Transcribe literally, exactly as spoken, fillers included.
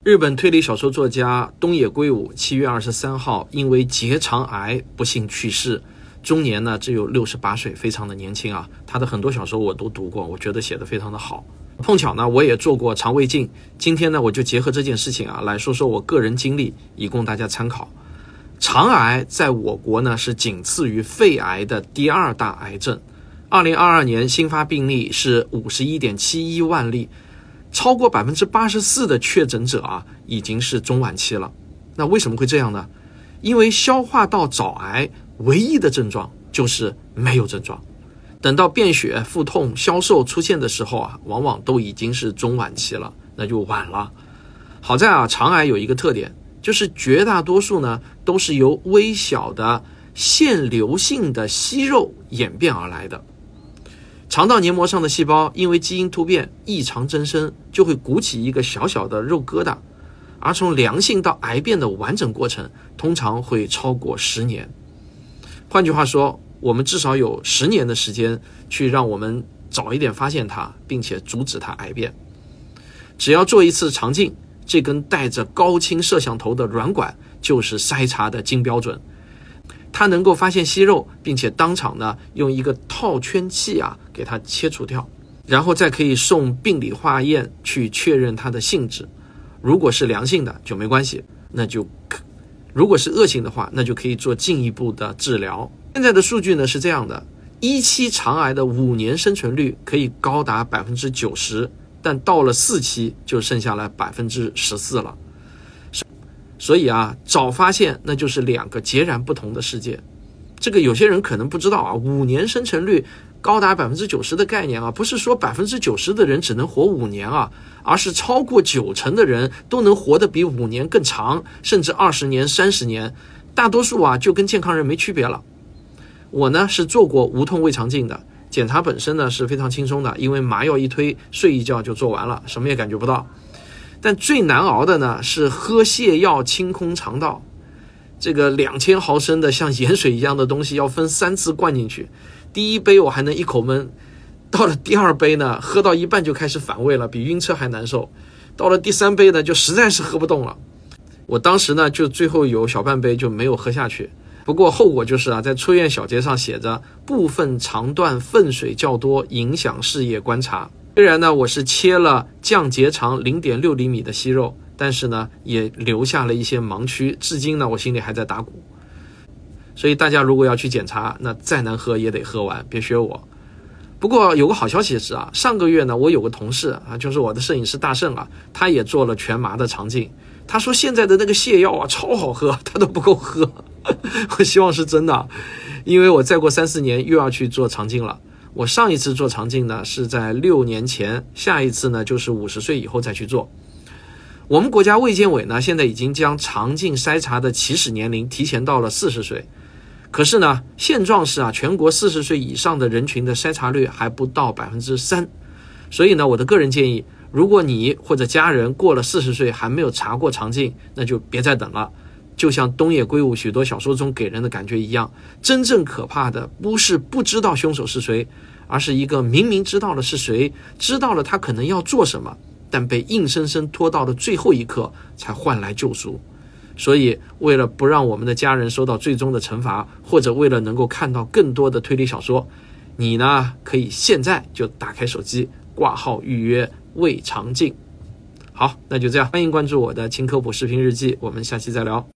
日本推理小说作家东野圭吾七月二十三号因为结肠癌不幸去世，终年呢只有六十八岁，非常的年轻啊。他的很多小说我都读过，我觉得写得非常的好。碰巧呢我也做过肠胃镜，今天呢我就结合这件事情啊来说说我个人经历，以供大家参考。肠癌在我国呢是仅次于肺癌的第二大癌症，二零二二年新发病例是 五十一点七一万例，超过 百分之八十四 的确诊者啊已经是中晚期了。那为什么会这样呢？因为消化道早癌唯一的症状就是没有症状，等到便血、腹痛、消瘦出现的时候啊，往往都已经是中晚期了，那就晚了。好在啊，肠癌有一个特点，就是绝大多数呢都是由微小的腺瘤性的息肉演变而来的。肠道黏膜上的细胞因为基因突变异常增生，就会鼓起一个小小的肉疙瘩，而从良性到癌变的完整过程通常会超过十年。换句话说，我们至少有十年的时间去让我们早一点发现它，并且阻止它癌变。只要做一次肠镜，这根带着高清摄像头的软管就是筛查的金标准，它能够发现息肉，并且当场呢用一个套圈器啊给它切除掉，然后再可以送病理化验去确认它的性质。如果是良性的就没关系，那就如果是恶性的话，那就可以做进一步的治疗。现在的数据呢是这样的，一期肠癌的五年生存率可以高达 百分之九十， 但到了四期就剩下了 百分之十四 了。所以啊，早发现那就是两个截然不同的世界。这个有些人可能不知道啊，五年生存率高达 百分之九十 的概念啊，不是说 百分之九十 的人只能活五年啊，而是超过九成的人都能活得比五年更长，甚至二十年、三十年，大多数啊就跟健康人没区别了。我呢是做过无痛胃肠镜的，检查本身呢是非常轻松的，因为麻药一推，睡一觉就做完了，什么也感觉不到。但最难熬的呢是喝泻药清空肠道，这个两千毫升的像盐水一样的东西要分三次灌进去，第一杯我还能一口闷，到了第二杯呢喝到一半就开始反胃了，比晕车还难受，到了第三杯呢就实在是喝不动了。我当时呢就最后有小半杯就没有喝下去，不过后果就是啊，在出院小结上写着部分肠段粪水较多，影响视野观察。虽然呢我是切了降结肠 零点六厘米的息肉，但是呢也留下了一些盲区，至今呢我心里还在打鼓。所以大家如果要去检查，那再难喝也得喝完，别学我。不过有个好消息是啊，上个月呢我有个同事啊，就是我的摄影师大圣啊，他也做了全麻的肠镜，他说现在的那个泻药啊超好喝，他都不够喝。我希望是真的，因为我再过三四年又要去做肠镜了。我上一次做肠镜呢是在六年前，下一次呢就是五十岁以后再去做。我们国家卫健委呢现在已经将肠镜筛查的起始年龄提前到了四十岁，可是呢现状是啊，全国四十岁以上的人群的筛查率还不到 百分之三。 所以呢我的个人建议，如果你或者家人过了四十岁还没有查过肠镜，那就别再等了。就像东野圭吾许多小说中给人的感觉一样，真正可怕的不是不知道凶手是谁，而是一个明明知道了是谁，知道了他可能要做什么，但被硬生生拖到了最后一刻才换来救赎。所以为了不让我们的家人受到最终的惩罚，或者为了能够看到更多的推理小说，你呢可以现在就打开手机挂号预约胃肠镜。好，那就这样，欢迎关注我的轻科普视频日记，我们下期再聊。